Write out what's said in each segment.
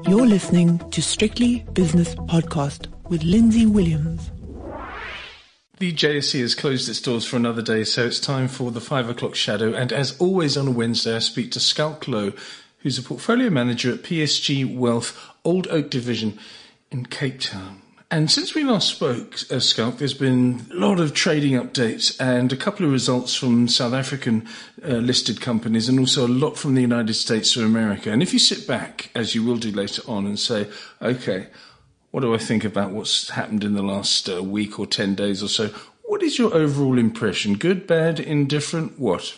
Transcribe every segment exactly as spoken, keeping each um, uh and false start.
You're listening to Strictly Business Podcast with Lindsay Williams. The J S E has closed its doors for another day, so it's time for the five o'clock shadow. And as always on a Wednesday, I speak to Schalk Louw, who's a portfolio manager at P S G Wealth Old Oak Division in Cape Town. And since we last spoke, uh, Schalk, there's been a lot of trading updates and a couple of results from South African uh, listed companies, and also a lot from the United States or America. And if you sit back, as you will do later on, and say, okay, what do I think about what's happened in the last uh, week or ten days or so? What is your overall impression? Good, bad, indifferent, what?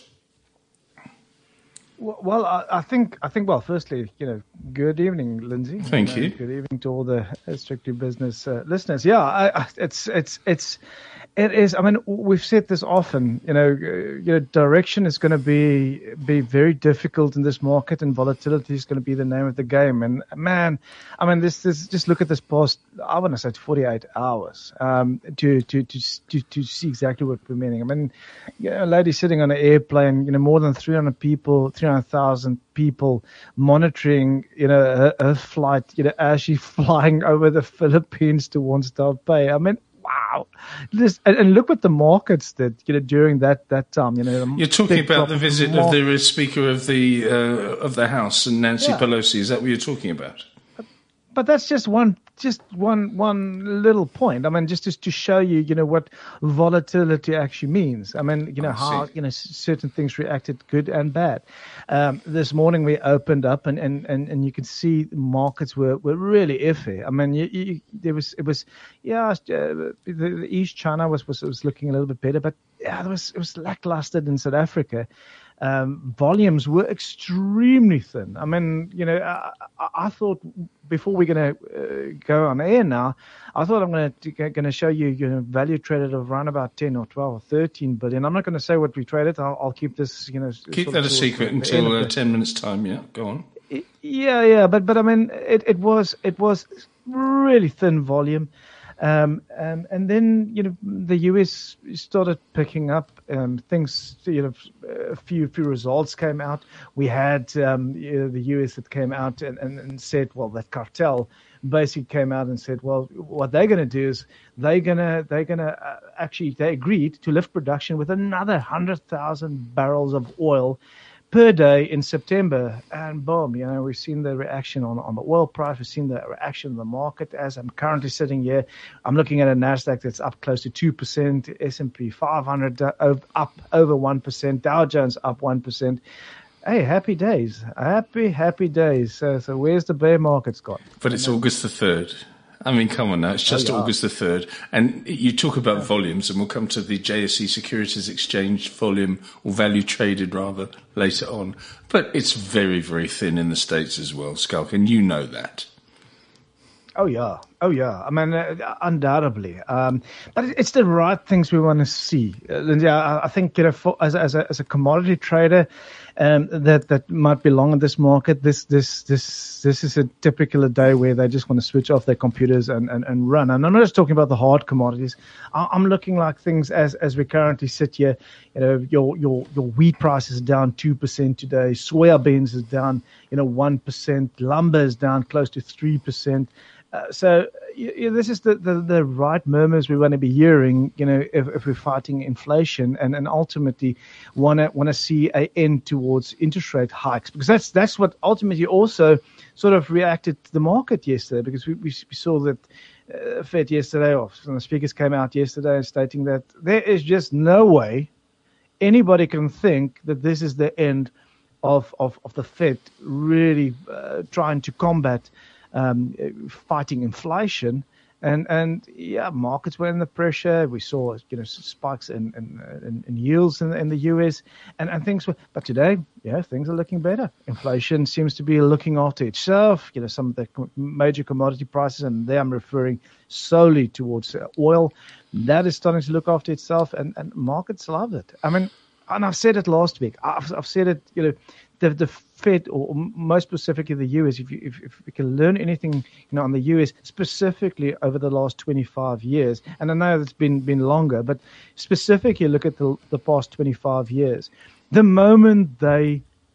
Well, I, I think, I think. Well, firstly, you know, good evening, Lindsay. Thank you. you. Know, good evening to all the uh, Strictly Business uh, listeners. Yeah, I, I, it's, it's, it's, it is. I mean, we've said this often. You know, uh, you know, direction is going to be be very difficult in this market, and volatility is going to be the name of the game. And man, I mean, this, this. Just look at this past. I want to say forty-eight hours um, to, to to to to see exactly what we're meaning. I mean, you know, a lady sitting on an airplane. You know, more than three hundred people, three hundred thousand people monitoring, you know, her, her flight, you know, as she's flying over the Philippines towards Taipei. I mean, wow. This, and, and look what the markets did, you know, during that, that time, you know. You're talking about the visit of the Speaker of the, uh, of the House, and Nancy yeah. Pelosi. Is that what you're talking about? But that's just one, just one, one little point. I mean, just, just to show you, you know, what volatility actually means. I mean, you know, I how, see. you know, certain things reacted good and bad. Um, this morning we opened up and, and, and, and you could see markets were, were really iffy. I mean, you, you, there was, it was, yeah, uh, the, the East China was, was, was looking a little bit better, but yeah, there was, it was lackluster in South Africa. Um, volumes were extremely thin. I mean, you know, I, I, I thought before we're going to uh, go on air now, I thought I'm going to going to show you, you know, value traded of around about ten or twelve or thirteen billion. I'm not going to say what we traded. I'll, I'll keep this, you know, keep that a secret until uh, ten minutes time. Yeah, go on. Yeah, yeah, but but I mean, it, it was it was really thin volume. Um, um, and then, you know, the U S started picking up um, things, you know, a few few results came out. We had um, you know, the U S that came out and, and, and said, well, that cartel basically came out and said, well, what they're going to do is they're going to, they're going to uh, actually, they agreed to lift production with another one hundred thousand barrels of oil per day in September, and boom, you know, we've seen the reaction on, on the oil price. We've seen the reaction in the market. As I'm currently sitting here, I'm looking at a NASDAQ that's up close to two percent, S and P five hundred up over one percent, Dow Jones up one percent. Hey, happy days. Happy, happy days. So, so where's the bear markets gone? But it's August the third. I mean, come on now, it's just oh, yeah. August the third. And you talk about yeah. volumes, and we'll come to the J S E Securities Exchange volume, or value traded rather, later on. But it's very, very thin in the States as well, Schalk, and you know that. Oh, yeah. Oh, yeah. I mean, uh, undoubtedly. Um, but it's the right things we want to see. Uh, Lindsay, I, I think, you know, for, as, as, a, as a commodity trader, um, that, that might belong in this market, this, this, this, this is a typical day where they just want to switch off their computers and, and, and run. And I'm not just talking about the hard commodities. I, I'm looking like things as, as we currently sit here. You know, your, your, your wheat price is down two percent today. Soya beans is down, you know, one percent. Lumber is down close to three percent. Uh, so you, you know, this is the, the, the right murmurs we want to be hearing, you know, if, if we're fighting inflation and, and ultimately want to want to see an end towards interest rate hikes, because that's that's what ultimately also sort of reacted to the market yesterday, because we, we, we saw that uh, Fed yesterday, or some of the speakers came out yesterday stating that there is just no way anybody can think that this is the end of, of, of the Fed really uh, trying to combat Um, fighting inflation, and and yeah, markets were under pressure. We saw, you know, spikes in in, in, in yields in, in the U S, and, and things were. But today, yeah, things are looking better. Inflation seems to be looking after itself. You know, some of the major commodity prices, and there I'm referring solely towards oil, that is starting to look after itself, and, and markets love it. I mean, and I've said it last week. I've I've said it, you know. The, the Fed, or most specifically the U S, if you if, if we can learn anything, you know, on the U S specifically over the last twenty-five years, and I know it's been been longer, but specifically look at the the past twenty-five years. The moment they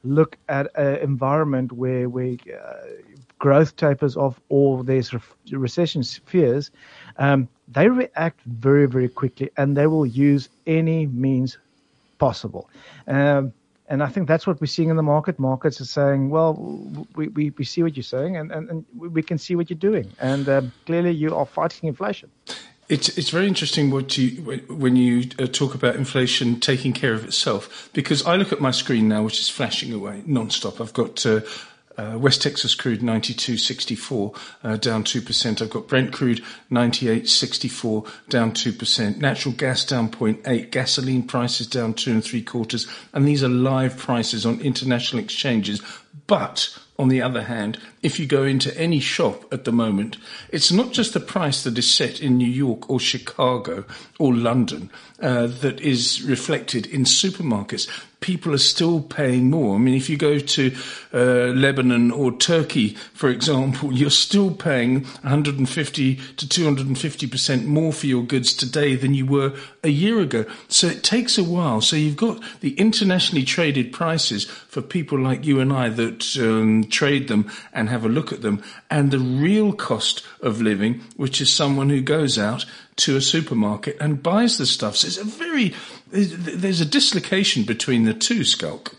look at an environment where we uh, growth tapers off or there's re- recession fears, um, they react very, very quickly, and they will use any means possible. Um, and I think that's what we're seeing in the market. Markets are saying, well, we, we, we see what you're saying, and, and, and we can see what you're doing. And um, clearly you are fighting inflation. It's it's very interesting what you when you uh, talk about inflation taking care of itself, because I look at my screen now, which is flashing away non-stop. I've got uh, uh, West Texas crude ninety-two sixty-four uh, down two percent. I've got Brent crude ninety-eight sixty-four down two percent. Natural gas down zero point eight. Gasoline prices down two and three quarters. And these are live prices on international exchanges. But on the other hand, if you go into any shop at the moment, it's not just the price that is set in New York or Chicago or London uh, that is reflected in supermarkets. People are still paying more. I mean, if you go to uh, Lebanon or Turkey, for example, you're still paying one hundred fifty to two hundred fifty percent more for your goods today than you were a year ago. So it takes a while. So you've got the internationally traded prices for people like you and I that um, trade them and have a look at them, and the real cost of living, which is someone who goes out to a supermarket and buys the stuff. So it's a very, there's a dislocation between the two, Schalk.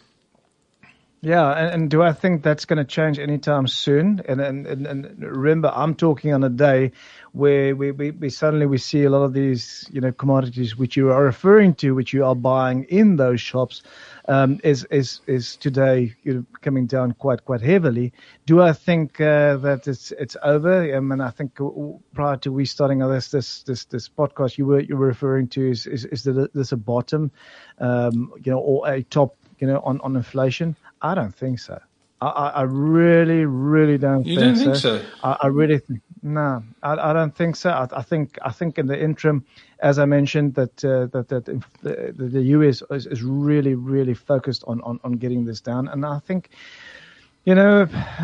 Yeah, and, and do I think that's going to change anytime soon? And, and, and, and remember, I'm talking on a day where we, we, we suddenly we see a lot of these, you know, commodities which you are referring to, which you are buying in those shops, um, is is is today, you know, coming down quite quite heavily. Do I think uh, that it's it's over? I mean, I think prior to we starting this this this this podcast, you were you were referring to is is, is this a bottom, um, you know, or a top, you know, on, on inflation? I don't think so. I, I really, really don't you think so. You don't so. think so? I, I really think no. I, I don't think so. I, I think I think in the interim, as I mentioned, that uh, that that the, the U S is, is really, really focused on, on, on getting this down, and I think, you know,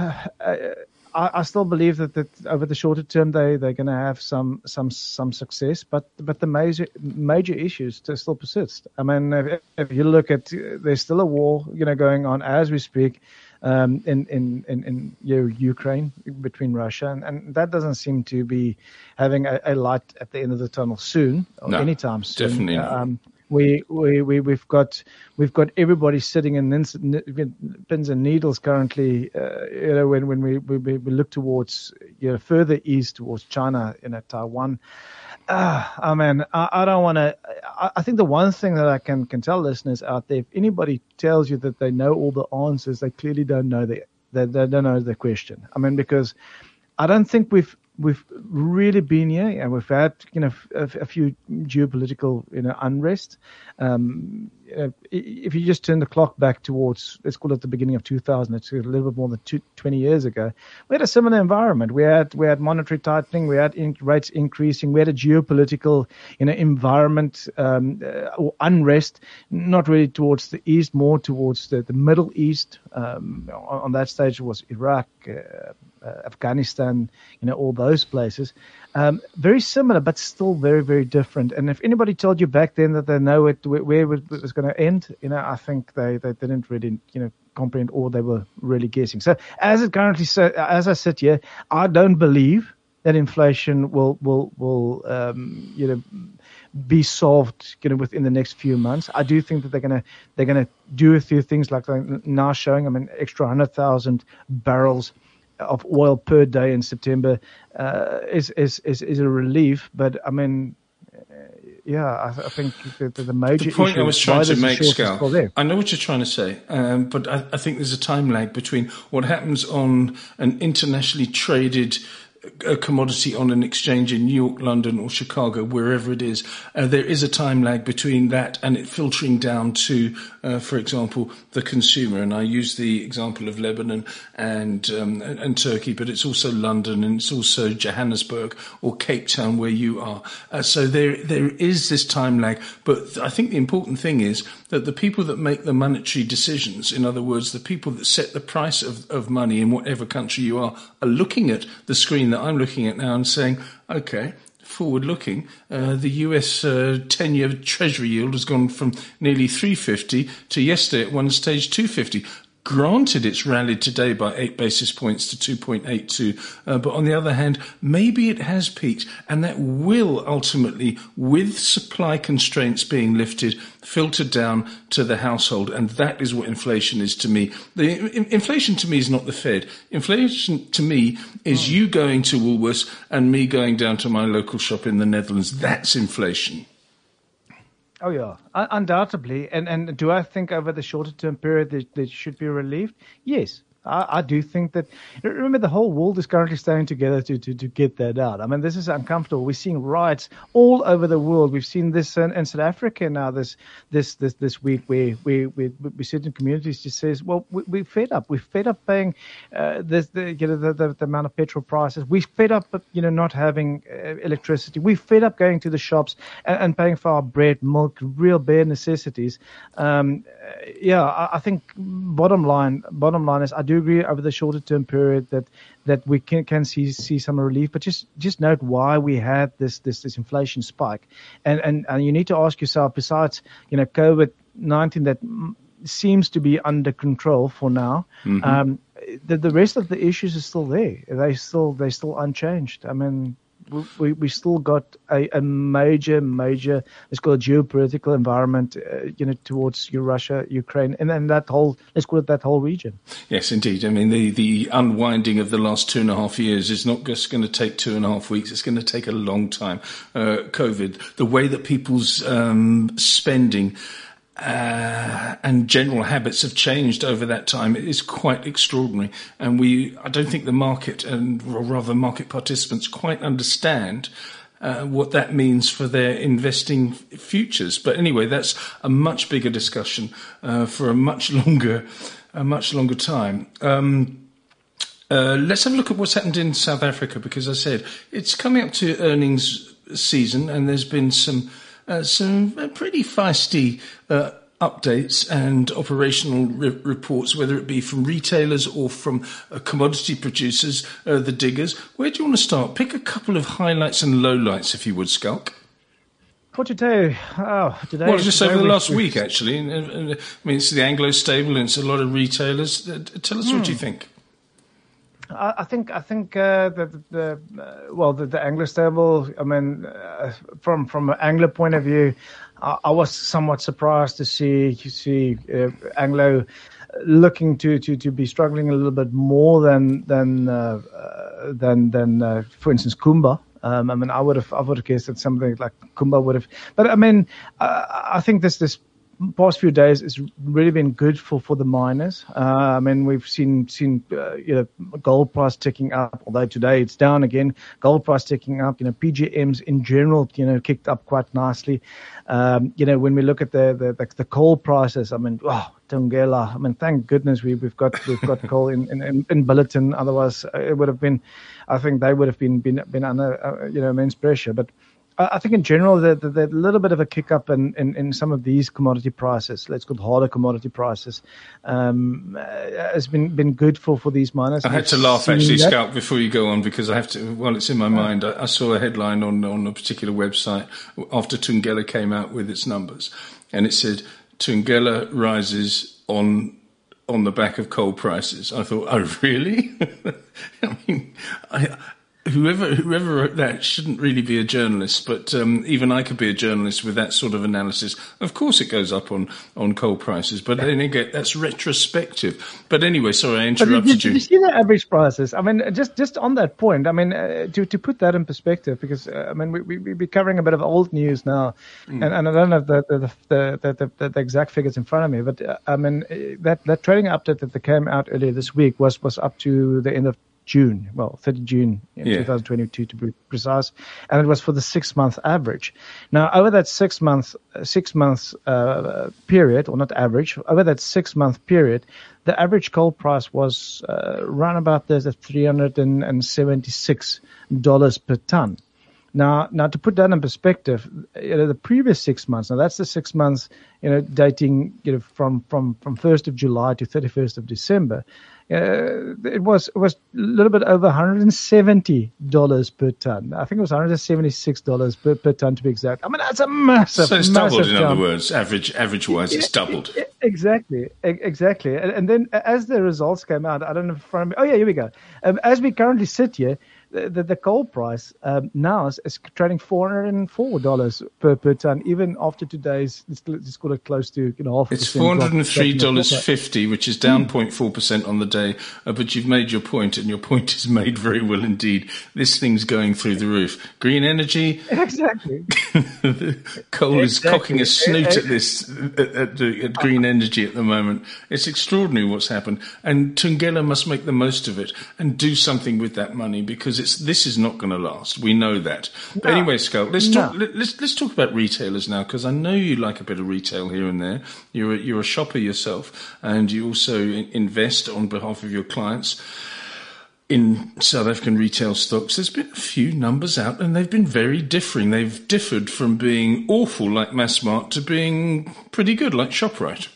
I, I still believe that, that over the shorter term they they're going to have some some some success, but but the major major issues still persist. I mean, if, if you look at, there's still a war, you know, going on as we speak. Um, in in in, in you know, Ukraine, between Russia, and, and that doesn't seem to be having a, a light at the end of the tunnel soon, or no, anytime soon. Definitely not. Um, we we we we've got we've got everybody sitting in pins and needles currently. Uh, you know, when when we, we we look towards, you know, further east towards China, you know, Taiwan. Uh, I mean, I, I don't want to. I, I think the one thing that I can, can tell listeners out there, if anybody tells you that they know all the answers, they clearly don't know the they, they don't know the question. I mean, because I don't think we've we've really been here, and we've had, you know, a, a few geopolitical, you know, unrest. Um, you know, if you just turn the clock back towards, let's call it the beginning of two thousand, it's a little bit more than two, twenty years ago, we had a similar environment. We had we had monetary tightening, we had in, rates increasing, we had a geopolitical, you know, environment um, uh, or unrest, not really towards the east, more towards the, the Middle East. Um, on, on that stage it was Iraq, uh, uh, Afghanistan, you know, all those places. Um, very similar, but still very, very different. And if anybody told you back then that they know it, where it was going to end, you know, I think they, they didn't really, you know, comprehend, or they were really guessing. So as it currently, so as I sit here, I don't believe that inflation will, will, will, um, you know, be solved, you know, within the next few months. I do think that they're going to, they're going to do a few things like they're now showing. I mean, extra one hundred thousand barrels of oil per day in September uh, is, is is is a relief, but I mean, uh, yeah, I, I think the, the major the point issue I was trying to make, Scal, I know what you're trying to say, um, but I, I think there's a time lag between what happens on an internationally traded a commodity on an exchange in New York, London, or Chicago, wherever it is. Uh, there is a time lag between that and it filtering down to, uh, for example, the consumer. And I use the example of Lebanon and, um, and, and Turkey, but it's also London and it's also Johannesburg or Cape Town where you are. Uh, so there there is this time lag. But I think the important thing is that the people that make the monetary decisions, in other words, the people that set the price of, of money in whatever country you are, are looking at the screen that I'm looking at now and saying, okay, forward looking, uh, the U S uh, ten-year Treasury yield has gone from nearly three fifty to yesterday at one stage two fifty. Granted, it's rallied today by eight basis points to two point eight two, uh, but on the other hand, maybe it has peaked, and that will ultimately, with supply constraints being lifted, filter down to the household, and that is what inflation is to me. The in, inflation to me is not the Fed. Inflation to me is you going to Woolworths and me going down to my local shop in the Netherlands. That's inflation. Oh, yeah, uh, undoubtedly. And and do I think over the shorter term period that, that should be relieved? Yes. I, I do think that, remember, the whole world is currently staying together to, to, to get that out. I mean, this is uncomfortable. We're seeing riots all over the world. We've seen this in, in South Africa now this this this, this week where we we, we certain communities just says, well, we, we're fed up. We're fed up paying uh, this, the, you know, the, the, the amount of petrol prices. We're fed up, you know, not having uh, electricity. We're fed up going to the shops and, and paying for our bread, milk, real bare necessities. Um, yeah, I, I think bottom line, bottom line is I do agree over the shorter term period that that we can can see see some relief, but just just note why we had this this this inflation spike, and and and you need to ask yourself, besides you know COVID nineteen that m- seems to be under control for now, mm-hmm. um, the the rest of the issues are still there. They still they still unchanged. I mean. We we still got a, a major major let's call it geopolitical environment, uh, you know, towards Russia, Ukraine, and then that whole let's call it that whole region. Yes, indeed. I mean, the the unwinding of the last two and a half years is not just going to take two and a half weeks. It's going to take a long time. Uh, COVID, the way that people's um, spending. Uh, and general habits have changed over that time. It is quite extraordinary. And we, I don't think the market and or rather market participants quite understand uh, what that means for their investing futures. But anyway, that's a much bigger discussion uh, for a much longer, a much longer time. Um, uh, let's have a look at what's happened in South Africa, because I said it's coming up to earnings season, and there's been some. Uh, some pretty feisty uh, updates and operational re- reports, whether it be from retailers or from uh, commodity producers, uh, the diggers. Where do you want to start? Pick a couple of highlights and lowlights, if you would, Skulk. For today, oh, today. Well, just today over the we, last we, week, actually. I mean, it's the Anglo stable, and it's a lot of retailers. Tell us hmm. what you think. I think I think uh, the, the uh, well the, the Anglo stable. I mean, uh, from from an Anglo point of view, I, I was somewhat surprised to see you see uh, Anglo looking to, to, to be struggling a little bit more than than uh, uh, than than uh, for instance Kumba. Um, I mean, I would have I would have guessed that something like Kumba would have, but I mean, uh, I think this this. past few days has really been good for, for the miners. Uh, I mean, we've seen seen uh, you know gold price ticking up, although today it's down again. Gold price ticking up. You know, P G Ms in general, you know, kicked up quite nicely. Um, you know, when we look at the the, the, the coal prices, I mean, oh, Thungela. I mean, thank goodness we, we've got we've got coal in, in, in Billiton. Otherwise, it would have been, I think they would have been been been under uh, you know immense pressure. But I think in general, there's a little bit of a kick up in, in, in some of these commodity prices, let's call it harder commodity prices, um, has been, been good for, for these miners. I had to laugh, actually, Scout, before you go on, because I have to, well, it's in my mind. I, I saw a headline on, on a particular website after Thungela came out with its numbers, and it said, Thungela rises on on the back of coal prices. I thought, oh, really? I mean, I... Whoever whoever wrote that shouldn't really be a journalist, but um, even I could be a journalist with that sort of analysis. Of course it goes up on, on coal prices, but then again, that's retrospective. But anyway, sorry, I interrupted did, you. Did you see the average prices? I mean, just just on that point, I mean, uh, to to put that in perspective, because, uh, I mean, we, we, we're covering a bit of old news now, mm. and, and I don't have the the, the, the, the, the exact figures in front of me, but, uh, I mean, that, that trading update that came out earlier this week was, was up to the end of June, well, thirtieth of June in yeah. twenty twenty-two to be precise, and it was for the six-month average. Now, over that six-month six-month uh, period, or not average, over that six-month period, the average coal price was uh, around about the three hundred seventy-six dollars per ton. Now, now to put that in perspective, you know, the previous six months, now that's the six months, you know, dating, you know, from, from, from first of July to thirty-first of December, uh, it was, it was a little bit over one hundred seventy dollars per ton. I think it was one hundred seventy-six dollars per, per ton to be exact. I mean, that's a massive, So it's massive doubled, in jump. other words, average, average wise, it's doubled. Exactly, exactly. And, and then as the results came out, I don't know from, oh yeah, here we go. Um, as we currently sit here, the, the, the coal price um, now is, is trading four hundred four dollars per, per ton, even after today's, let's, let's call it close to, you know, half a It's percent four hundred three dollars drop. fifty, which is down zero point four percent on the day. Uh, but you've made your point, and your point is made very well indeed. This thing's going through the roof. Green energy. Exactly. Coal is Exactly. cocking a snoot at this, at, at, at green energy at the moment. It's extraordinary what's happened. And Thungela must make the most of it and do something with that money, because it's, this is not going to last. We know that. But No. anyway, Scout, let's No. talk, let, let's, let's talk about retailers now, because I know you like a bit of retail here and there. You're a, you're a shopper yourself, and you also invest on behalf of your clients in South African retail stocks. There's been a few numbers out, and they've been very differing. They've differed from being awful like Massmart to being pretty good like ShopRite.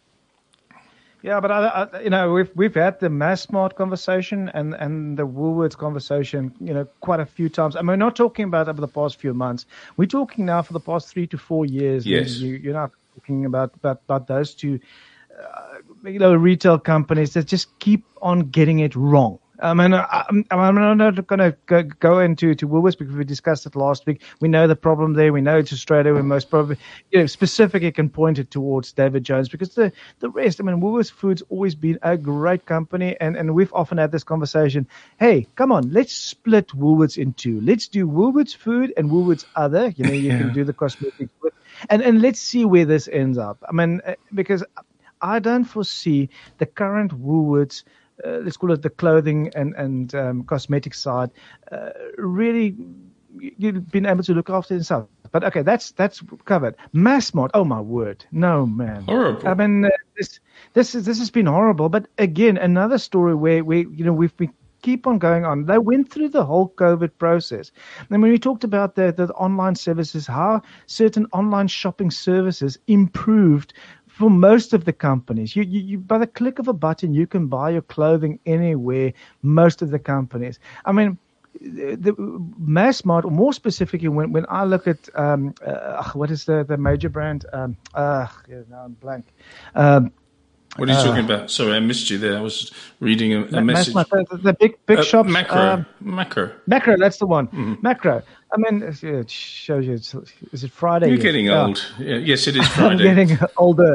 Yeah, but I, I, you know, we've we've had the Massmart conversation and, and the Woolworths conversation, you know, quite a few times. And we're not talking about over the past few months. We're talking now for the past three to four years. Yes. You, you're not talking about about, about those two, uh, you know, retail companies that just keep on getting it wrong. I mean, I, I'm, I'm not going to go, go into to Woolworths because we discussed it last week. We know the problem there. We know it's Australia. We most probably, you know, specifically can point it towards David Jones, because the, the rest, I mean, Woolworths Food's always been a great company, and, and we've often had this conversation. Hey, come on, let's split Woolworths in two. Let's do Woolworths Food and Woolworths Other. You know, you Yeah. can do the cosmetics with, and, and let's see where this ends up. I mean, uh, because I don't foresee the current Woolworths, Uh, let's call it the clothing and, and um, cosmetic side, uh, really you've been able to look after yourself. But okay, that's that's covered. Massmart, oh my word, no man, Horrible. I mean, uh, this this is this has been horrible. But again, another story where we you know we've been keep on going on. They went through the whole COVID process. And when we talked about the, the online services, how certain online shopping services improved for most of the companies. You, you, you, by the click of a button, you can buy your clothing anywhere, most of the companies. I mean, the, the Massmart, or more specifically, when, when I look at, um, uh, what is the, the major brand? Um, uh, yeah, now I'm blank. Um, What are you Uh, talking about? Sorry, I missed you there. I was reading a, a message. Massmart, the, the big big Uh, shops. Macro. um, Macro. Macro, that's the one. Macro. I mean, it shows you. It's, is it Friday? You're yet? getting Yeah. old. Yeah, yes, it is I'm Friday. getting older.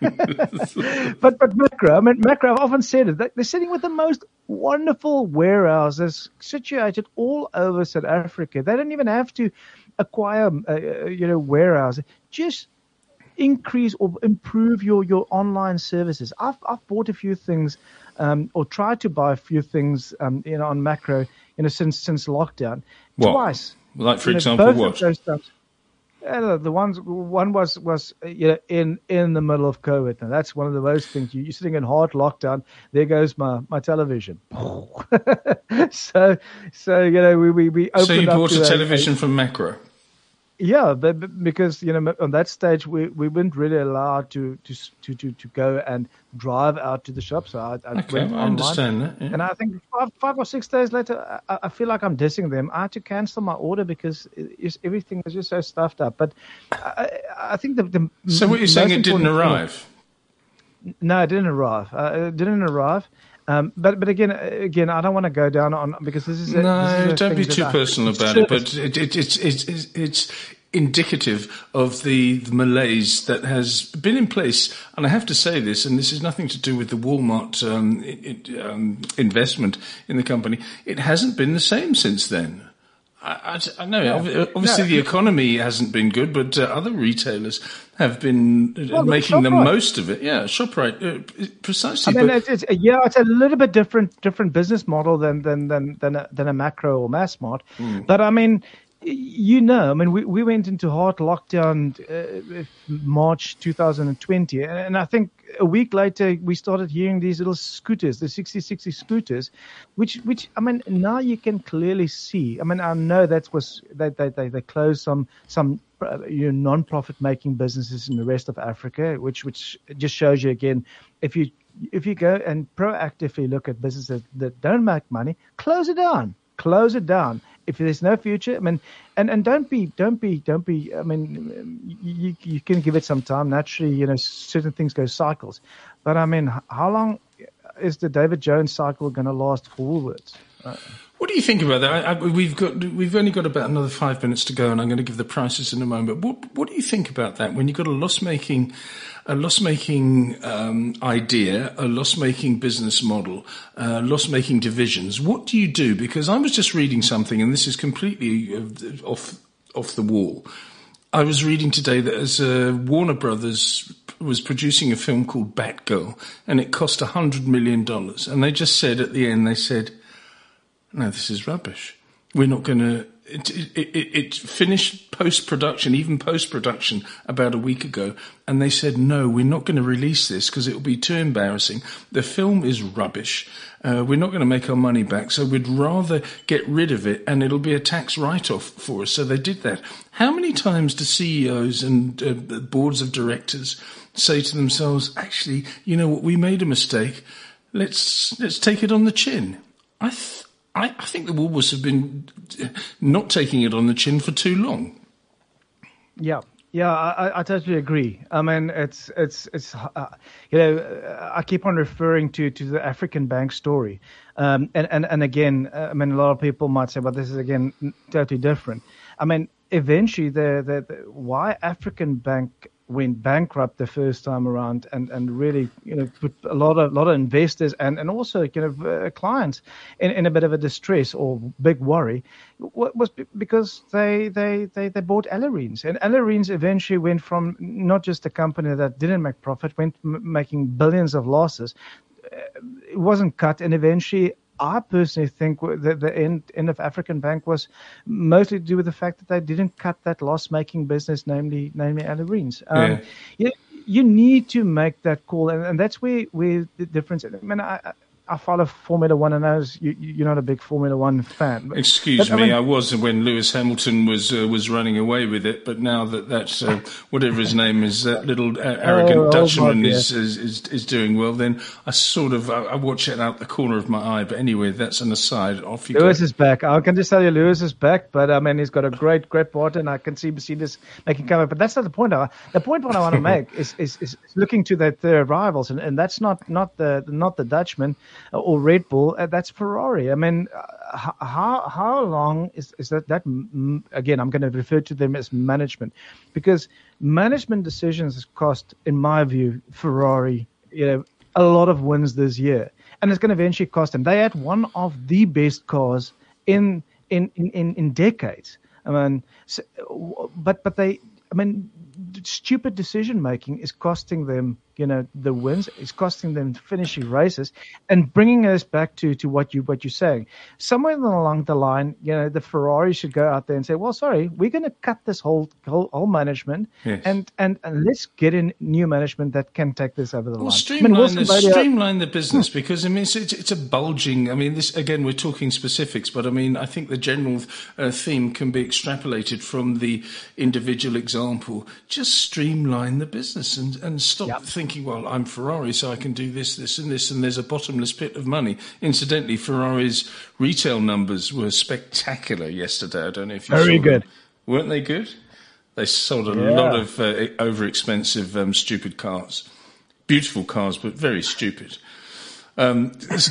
but but Macro, I mean, Macro, I've often said it. They're sitting with the most wonderful warehouses situated all over South Africa. They don't even have to acquire, uh, you know, warehouse. Just increase or improve your, your online services. I've I've bought a few things, um, or tried to buy a few things, um, you know, on Macro, you know, since since lockdown. What? Twice. Like, for You know, example, both what? Of those times. Uh, the ones one was was uh, you know in in the middle of COVID. Now that's one of the worst things. You, you're sitting in hard lockdown. There goes my my television. so so you know we we, we opened So you up bought to a television from Macro? Yeah, but, but because you know on that stage we, we weren't really allowed to to to to, to go and drive out to the shop. So I, I Okay, went I online. understand that. Yeah. And I think five five or six days later, I, I feel like I'm dissing them. I had to cancel my order because it, it's, everything was just so stuffed up. But I, I think the, the So what you're saying, most it didn't important thing- arrive? No, it didn't arrive. Uh, it didn't arrive. Um, but but again, again, I don't want to go down on because this is a, No, this is a don't thing be that too I- personal it's about it. service. But it, it, it's it's it's it's indicative of the, the malaise that has been in place. And I have to say this, and this is nothing to do with the Walmart um, it, it, um, investment in the company. It hasn't been the same since then. I, I, I know. Yeah. Obviously, No. the economy hasn't been good, but uh, other retailers have been uh, Well, making the ShopRite. most of it. Yeah, ShopRite, uh, precisely. I mean, but, it's, it's yeah, it's a little bit different different business model than than than than a, than a Macro or Massmart. Hmm. But I mean, you know, I mean, we, we went into hard lockdown uh, March two thousand twenty, and, and I think a week later we started hearing these little scooters, the sixty sixty scooters, which which I mean now you can clearly see. I mean, I know that was that they, they they closed some some uh, you know, non-profit making businesses in the rest of Africa, which which just shows you again, if you if you go and proactively look at businesses that don't make money, close it down, close it down. If there's no future, I mean, and, and don't be, don't be, don't be, I mean, you, you can give it some time. Naturally, you know, certain things go cycles. But I mean, how long is the David Jones cycle going to last for Woolworths? Uh, What do you think about that? I, I, we've got, we've only got about another five minutes to go, and I'm going to give the prices in a moment. What, what do you think about that? When you've got a loss-making, a loss-making um, idea, a loss-making business model, uh, loss-making divisions, what do you do? Because I was just reading something, and this is completely off off the wall. I was reading today that as uh, Warner Brothers was producing a film called Batgirl, and it cost a hundred million dollars, and they just said at the end, they said, no, this is rubbish. We're not going to... It, it, it, it finished post-production, even post-production, about a week ago, and they said, no, we're not going to release this because it will be too embarrassing. The film is rubbish. Uh, we're not going to make our money back, so we'd rather get rid of it, and it'll be a tax write-off for us. So they did that. How many times do C E Os and uh, boards of directors say to themselves, actually, you know what, we made a mistake. Let's let's take it on the chin. I th- I, I think the Woolworths have been not taking it on the chin for too long. Yeah, yeah, I, I totally agree. I mean, it's it's it's uh, you know, I keep on referring to, to the African Bank story, um, and and and again, I mean, a lot of people might say, "But this is again totally different." I mean, eventually, the the, the why African Bank went bankrupt the first time around, and, and really, you know, put a lot of lot of investors and, and also, you know, uh, clients in, in a bit of a distress or big worry, was because they they they, they bought Allerines, and Allerines eventually went from not just a company that didn't make profit, went m- making billions of losses. It wasn't cut, and eventually, I personally think that the end, end of African Bank was mostly to do with the fact that they didn't cut that loss-making business, namely, namely Allerines. Um, yeah. you, you need to make that call, and, and that's where, where the difference. I mean, I, I follow Formula One, and I was, you, you're not a big Formula One fan. But, Excuse but, me, I, mean, I was when Lewis Hamilton was uh, was running away with it, but now that that's uh, whatever his name is, that little uh, arrogant oh, Dutchman oh, is, is is is doing well, then I sort of I, I watch it out the corner of my eye. But anyway, that's an aside. Off you Lewis go. is back. I can just tell you, Lewis is back. But I mean, he's got a great, great partner, and I can see Mercedes making comeback. But that's not the point. I, the point what I want to make is, is is looking to that their rivals, and, and that's not not the not the Dutchman or Red Bull. That's Ferrari. I mean, how how long is is that? That again, I'm going to refer to them as management, because management decisions has cost, in my view, Ferrari, you know, a lot of wins this year, and it's going to eventually cost them. They had one of the best cars in in in in decades. I mean, so, but but they, I mean, stupid decision making is costing them, you know, the wins. It's costing them finishing races, and bringing us back to, to what you what you're saying. Somewhere along the line, you know, the Ferrari should go out there and say, well, sorry, we're going to cut this whole whole, whole management, yes. and, and and let's get in new management that can take this over the well, line. Streamline, I mean, the, Radio- streamline the business, because I mean it's, it's, it's a bulging. I mean, this again, we're talking specifics, but I mean I think the general uh, theme can be extrapolated from the individual example. Just streamline the business and and stop Yep. thinking, well, I'm Ferrari, so I can do this, this, and this, and there's a bottomless pit of money. Incidentally, Ferrari's retail numbers were spectacular yesterday. I don't know if you Very saw good. them. Weren't they good? They sold a Yeah. lot of uh, over-expensive, um, stupid cars. Beautiful cars, but very stupid. Um,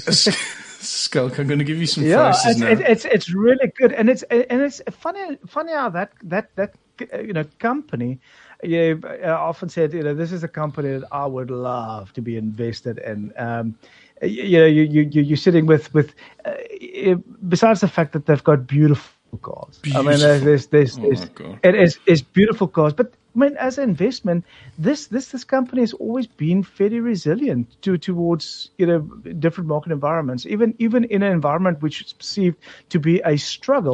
Skulk, I'm going to give you some Yeah, prices it's, now. it's it's it's really good, and it's and it's funny funny how that that that you know company. Yeah, I often said, you know, this is a company that I would love to be invested in. Um, you know, you you you're sitting with with uh, besides the fact that they've got beautiful cars. Beautiful. I mean, there's there's, there's, Oh, there's my God. it is is beautiful cars, but I mean, as an investment, this this this company has always been fairly resilient to towards you know different market environments. Even even in an environment which is perceived to be a struggle,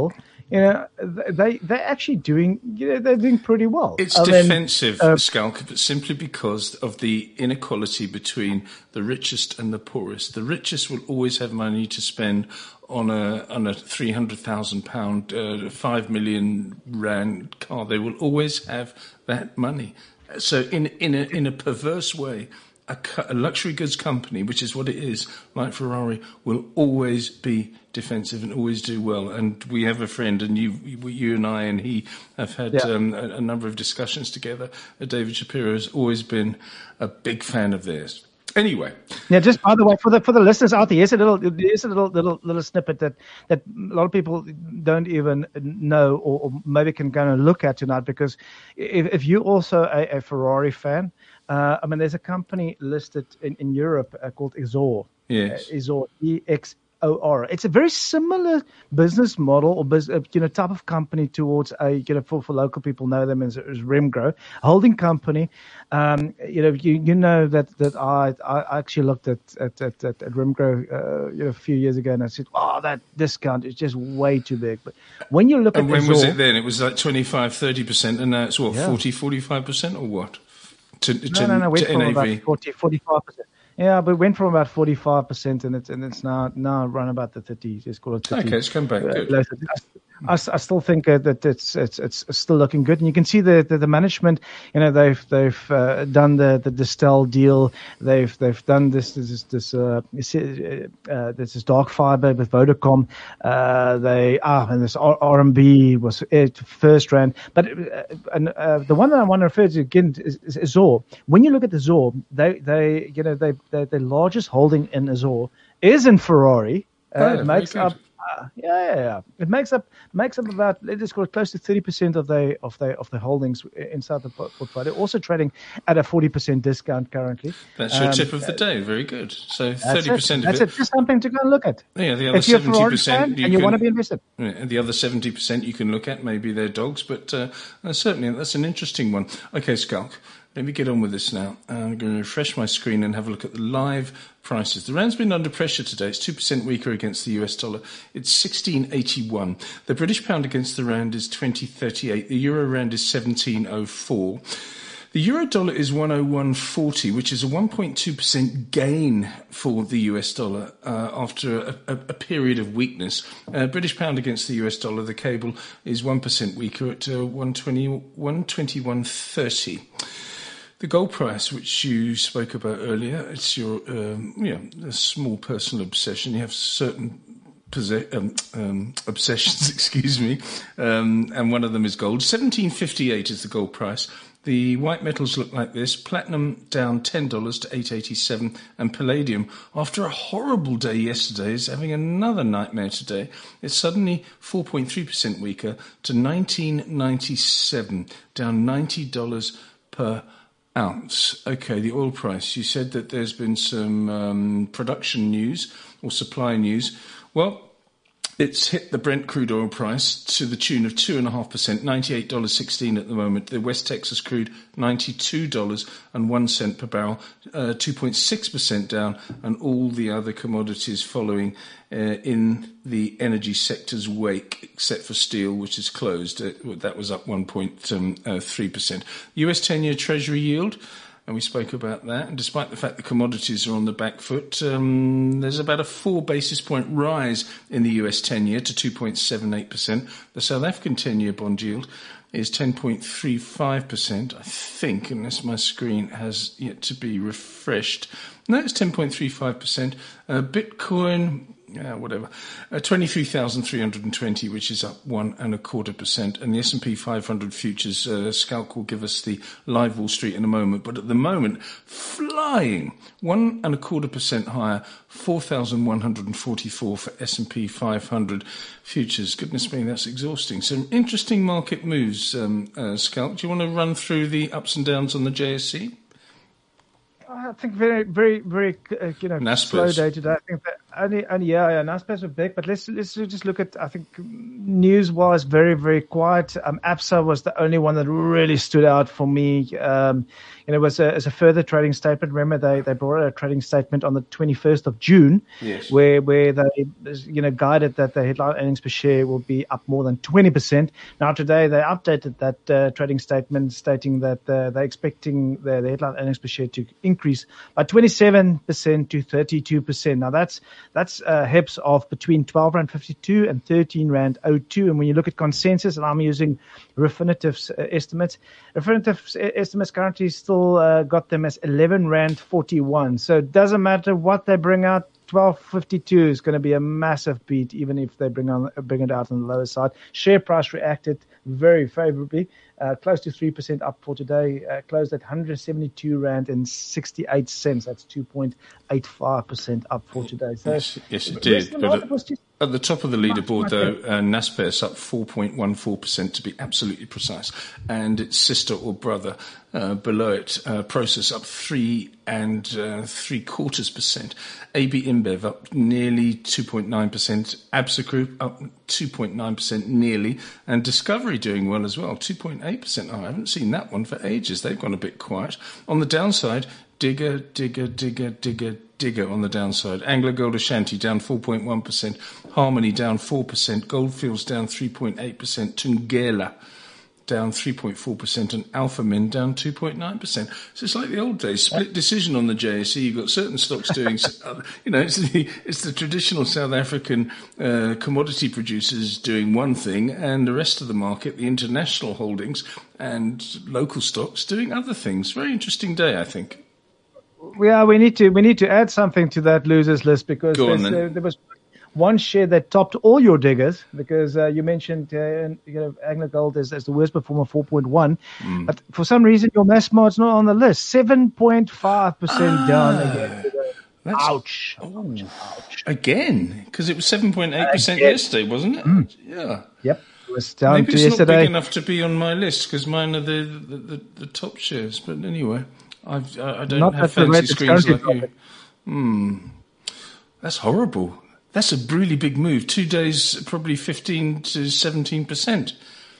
you know, they they're actually doing, you know, they're doing pretty well. It's I defensive, mean, uh, Schalk, but simply because of the inequality between the richest and the poorest. The richest will always have money to spend on a on a three hundred thousand pound, uh, five million rand car. They will always have that money. So in in a in a perverse way, a, a luxury goods company, which is what it is, like Ferrari, will always be defensive and always do well. And we have a friend, and you you and I and he have had yeah. um, a, a number of discussions together. Uh, David Shapiro has always been a big fan of theirs. Anyway, yeah. Just by the way, for the for the listeners out there, here's a little here's a little little little snippet that, that a lot of people don't even know, or, or maybe can go and look at tonight. Because if, if you're also a, a Ferrari fan, uh, I mean, there's a company listed in in Europe uh, called Exor. Yes, uh, Exor, E X O R. It's a very similar business model or business, you know, type of company towards a, you know, for, for local people know them as, as Remgro, a holding company. Um, you know, you, you know that, that I, I actually looked at, at, at, at, at Remgro, uh, you know, a few years ago and I said, oh, that discount is just way too big. But when you look and at when Azor, was it then? It was like twenty-five, thirty percent and now it's what, yeah. forty, forty-five percent or what? To, no, to, no, no, went to from N A V. about forty, forty-five percent. Yeah, but it went from about forty-five percent and it's and it's now now run about the thirty. Let's call it thirty. Okay, it's come back uh, good. I, I still think uh, that it's, it's it's still looking good, and you can see the the, the management. You know, they've they've uh, done the the Distel deal. They've they've done this this this uh, uh, this is dark fiber with Vodacom. Uh, they ah and this R M B was it first round, but uh, and uh, the one that I want to refer to again is, is Azor. When you look at Azor, they they you know they they the largest holding in Azor is in Ferrari. Uh, oh, it makes up. Uh, yeah, yeah, yeah. It makes up makes up about, let's just call it close to thirty percent of the of the of the holdings inside the portfolio. Also trading at a forty percent discount currently. That's your um, tip of the day. Very good. So thirty percent that's of it. That's it. Just something to go and look at. Yeah, the other if you're a seventy Ferrari percent fan and you can, want to be invested. Yeah, and the other seventy percent you can look at, maybe they're dogs, but uh, certainly that's an interesting one. Okay, Schalk. Let me get on with this now. I'm going to refresh my screen and have a look at the live prices. The rand's been under pressure today. It's two percent weaker against the U S dollar. It's sixteen eighty-one. The British pound against the rand is twenty thirty-eight. The euro rand is seventeen oh four. The euro dollar is one oh one forty, which is a one point two percent gain for the U S dollar uh, after a, a, a period of weakness. Uh, British pound against the U S dollar, the cable is one percent weaker at uh, one twenty-one thirty. The gold price, which you spoke about earlier, it's your um, you know, a small personal obsession. You have certain possess- um, um, obsessions, excuse me, um, and one of them is gold. seventeen fifty-eight is the gold price. The white metals look like this. Platinum down ten dollars to eight eighty-seven, and palladium, after a horrible day yesterday, is having another nightmare today. It's suddenly four point three percent weaker to nineteen ninety-seven, down ninety dollars per ounce. Okay, the oil price. You said that there's been some um, production news or supply news. Well, it's hit the Brent crude oil price to the tune of two point five percent, ninety-eight dollars and sixteen cents at the moment. The West Texas crude, ninety-two dollars and one cent per barrel, uh, two point six percent down, and all the other commodities following uh, in the energy sector's wake, except for steel, which is closed. Uh, that was up one point three percent. U S ten-year Treasury yield, and we spoke about that. And despite the fact the commodities are on the back foot, um, there's about a four basis point rise in the U S ten-year to two point seven eight percent. The South African ten-year bond yield is ten point three five percent, I think, unless my screen has yet to be refreshed. No, it's ten point three five percent. Uh, Bitcoin, yeah, whatever, uh, twenty-three thousand three hundred twenty, which is up one and a quarter percent. And the S and P five hundred futures, uh, Schalk will give us the live Wall Street in a moment, but at the moment, flying one and a quarter percent higher, four thousand one hundred forty-four for S and P five hundred futures. Goodness me, that's exhausting. Some interesting market moves, um, uh, Schalk. Do you want to run through the ups and downs on the J S E? I think very, very, very, uh, you know, Naspers. slow day today. I think that only, only yeah, yeah, Naspers were big, but let's let's just look at. I think news-wise, very very quiet. Um, Absa was the only one that really stood out for me. Um, you know, it was a, as a further trading statement. Remember, they they brought out a trading statement on the twenty-first of June, yes. where where they you know guided that the headline earnings per share will be up more than twenty percent. Now today they updated that uh, trading statement, stating that uh, they're expecting the, the headline earnings per share to increase by twenty-seven percent to thirty-two percent. Now that's that's uh, H E P S of between twelve rand fifty-two and thirteen rand oh two. And when you look at consensus, and I'm using Refinitiv's uh, estimates, Refinitiv's estimates currently still uh, got them as eleven rand forty-one. So it doesn't matter what they bring out. twelve fifty-two is going to be a massive beat, even if they bring on bring it out on the lower side. Share price reacted very favorably, uh, close to three percent up for today, uh, closed at one hundred seventy-two rand and sixty-eight cents. That's two point eight five percent up for today. So yes, yes it did. But at, at the top of the leaderboard, though, uh, Naspers up four point one four percent to be absolutely precise, and its sister or brother uh, below it, uh, Prosus up three and uh, three quarters percent. A B InBev up nearly two point nine percent. Absa Group up two point nine percent nearly, and Discovery doing well as well, two point eight percent. Oh, I haven't seen that one for ages. They've gone a bit quiet. On the downside, Digger, Digger, Digger, Digger, Digger on the downside. Anglo Gold Ashanti down four point one percent. Harmony down four percent. Goldfields down three point eight percent. Thungela down three point four percent, and Alpha Min down two point nine percent. So it's like the old days, split decision on the J S E. You've got certain stocks doing, you know, it's the, it's the traditional South African uh, commodity producers doing one thing, and the rest of the market, the international holdings and local stocks doing other things. Very interesting day, I think. Yeah, we need to we need to add something to that losers list, because on, uh, there was one share that topped all your diggers, because uh, you mentioned uh, you know Anglo Gold as, as the worst performer, four point one, mm. but for some reason your Massmart's not on the list, seven point five percent ah, down again. That's, ouch. Oh, ouch. Again, because it was seven point eight percent yesterday, wasn't it? Mm. Yeah. Yep. It was down Maybe to it's yesterday. not big enough to be on my list, because mine are the, the, the, the top shares. But anyway, I've, I, I don't not have fancy screens like you. Hmm. That's horrible. That's a really big move. Two days, probably fifteen to seventeen percent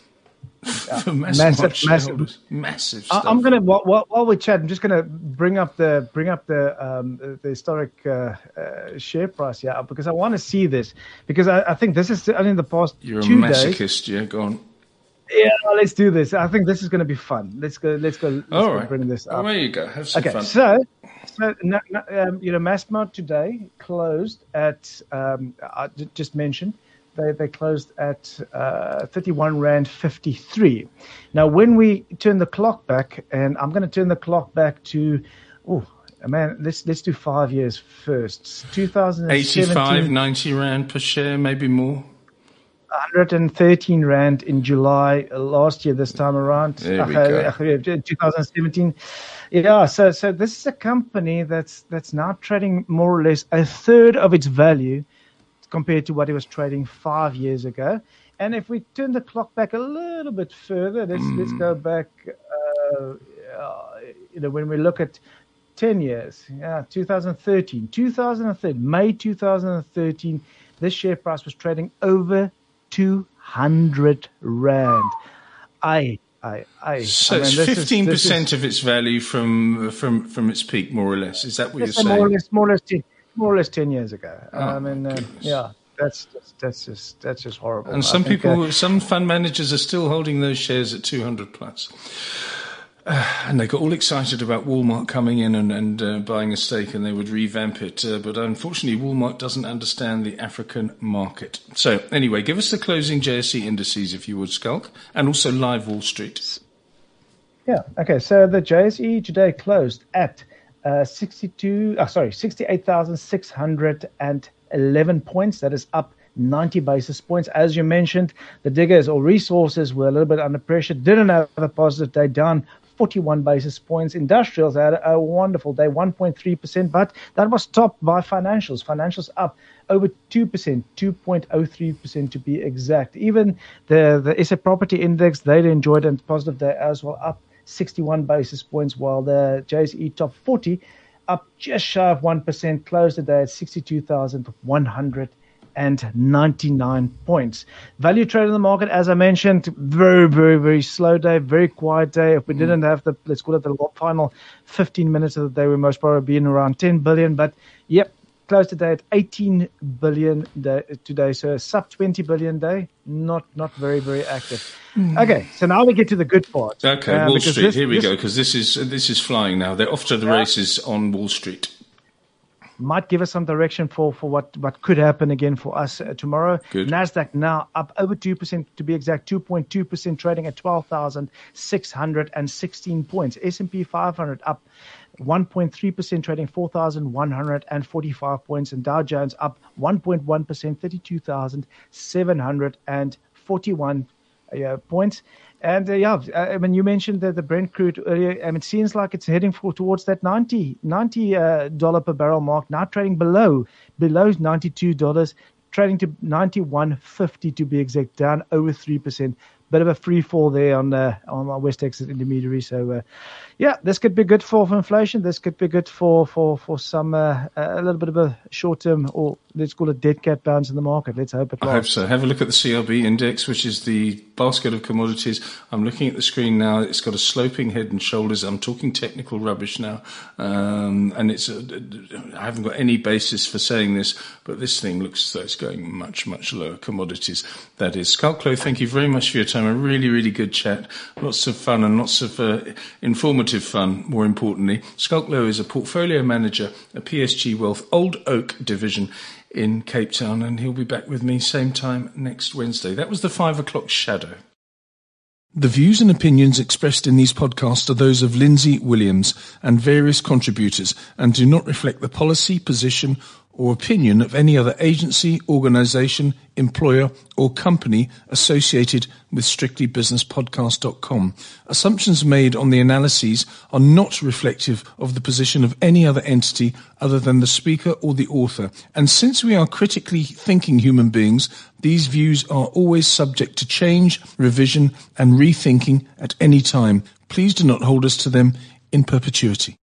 for massive, massive, massive, massive stuff. I'm gonna while, while we chat, I'm just gonna bring up the bring up the um, the historic uh, uh, share price here, because I want to see this, because I, I think this is only in the past You're two a masochist, days. Yeah, go on. Yeah, let's do this. I think this is going to be fun. Let's go. Let's go. Let's All go right. bring this up. Oh, there you go. Have some okay, fun. so, so no, no, um, you know, Massmart today closed at. Um, I j- just mentioned they they closed at uh, thirty-one rand fifty-three. Now, when we turn the clock back, and I'm going to turn the clock back to, oh man, let's let's do five years first. two thousand seventeen, eighty-five, ninety rand per share, maybe more. one hundred thirteen rand in July last year, this time around. There we go. twenty seventeen. Yeah, so so this is a company that's that's now trading more or less a third of its value compared to what it was trading five years ago. And if we turn the clock back a little bit further, let's mm. let's go back. Uh, uh, you know, when we look at ten years, yeah, twenty thirteen, twenty thirteen, May twenty thirteen, this share price was trading over two hundred rand. I, I, I. So I mean, it's fifteen percent is, of its value from from from its peak, more or less. Is that what you're saying? More or less, more or less, ten, more or less ten years ago. Oh, I mean, uh, yeah, that's just, that's just that's just horrible. And some think, people, uh, some fund managers are still holding those shares at two hundred plus. Uh, and they got all excited about Walmart coming in and, and uh, buying a stake, and they would revamp it. Uh, but unfortunately, Walmart doesn't understand the African market. So anyway, give us the closing J S E indices, if you would, Skulk, and also live Wall Street. Yeah. Okay. So the J S E today closed at uh, sixty-two. Oh, sorry, sixty-eight thousand six hundred eleven points. That is up ninety basis points. As you mentioned, the diggers or resources were a little bit under pressure. Didn't have a positive day, down forty-one basis points. Industrials had a wonderful day, one point three percent, but that was topped by financials. Financials up over two percent, two point zero three percent to be exact. Even the, the S A Property Index, they enjoyed a positive day as well, up sixty-one basis points, while the J S E Top forty up just shy of one percent, closed the day at sixty-two thousand one hundred ninety-nine points. Value trade in the market, as I mentioned, very, very, very slow day, very quiet day. If we didn't have the, let's call it the final fifteen minutes of the day, we most probably be in around ten billion. But yep, closed the day at eighteen billion day, today. So a sub twenty billion day, not not very, very active. Mm. Okay, so now we get to the good part. Okay, uh, Wall Street, this, here we this, go, because this is, this is flying now. They're off to the yeah. races on Wall Street. Might give us some direction for, for what, what could happen again for us uh, tomorrow. Good. NASDAQ now up over two percent, to be exact, two point two percent, trading at twelve thousand six hundred sixteen points. S and P five hundred up one point three percent, trading four thousand one hundred forty-five points. And Dow Jones up one point one percent, thirty-two thousand seven hundred forty-one uh, points. And uh, yeah, I mean, you mentioned the, the Brent crude earlier. I mean, it seems like it's heading for towards that ninety dollars uh, per barrel mark. Now trading below below ninety-two dollars, trading to ninety-one fifty to be exact, down over three percent. Bit of a free fall there on uh, on our West Texas intermediary. So uh, yeah, this could be good for, for inflation. This could be good for for for some uh, a little bit of a short term, or let's call it dead cat bounce in the market. Let's hope it lasts. I hope so. Have a look at the C R B index, which is the basket of commodities. I'm looking at the screen now. It's got a sloping head and shoulders. I'm talking technical rubbish now, um, and it's. A, I haven't got any basis for saying this, but this thing looks as though it's going much much lower. Commodities, that is. Skulklo, thank you very much for your time. A really, really good chat. Lots of fun and lots of uh, informative fun, more importantly. Skulklo is a portfolio manager at P S G Wealth Old Oak Division in Cape Town, and he'll be back with me same time next Wednesday. That was the five o'clock shadow. The views and opinions expressed in these podcasts are those of Lindsay Williams and various contributors and do not reflect the policy, position, or opinion of any other agency, organisation, employer, or company associated with strictly business podcast dot com. Assumptions made on the analyses are not reflective of the position of any other entity other than the speaker or the author. And since we are critically thinking human beings, these views are always subject to change, revision, and rethinking at any time. Please do not hold us to them in perpetuity.